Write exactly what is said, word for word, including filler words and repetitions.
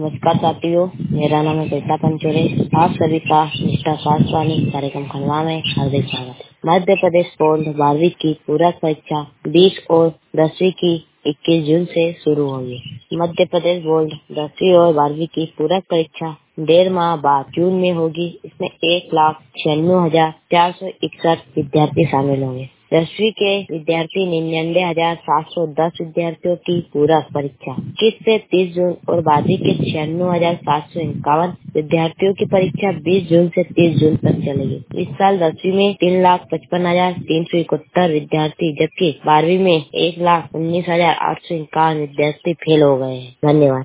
नमस्कार साथियों, मेरा नाम है कविता पंचोरे। आप सभी का निष्ठा शास्त्रवाणी कार्यक्रम खंडवा में हार्दिक स्वागत है। मध्य प्रदेश बोर्ड बारहवीं की पूरक परीक्षा बीस और दसवीं की इक्कीस जून से शुरू होगी। मध्य प्रदेश बोर्ड दसवीं और बारहवीं की पूरक परीक्षा डेढ़ माह बाद जून में होगी। इसमें एक लाख छियानवे हजार चार सौ इकसठ विद्यार्थी शामिल होंगे। दसवीं के विद्यार्थी निन्यानवे हजार सात सौ दस विद्यार्थियों की पूरक परीक्षा इक्कीस से तीस जून और बारहवीं के छियानवे हजार सात सौ इक्यावन विद्यार्थियों की परीक्षा बीस जून से तीस जून तक चलेगी। इस साल दसवीं में तीन लाख पचपन हजार तीन सौ इकहत्तर विद्यार्थी जबकि बारहवीं में एक लाख उन्नीस हजार आठ सौ इक्यावन विद्यार्थी फेल हो गए हैं। धन्यवाद।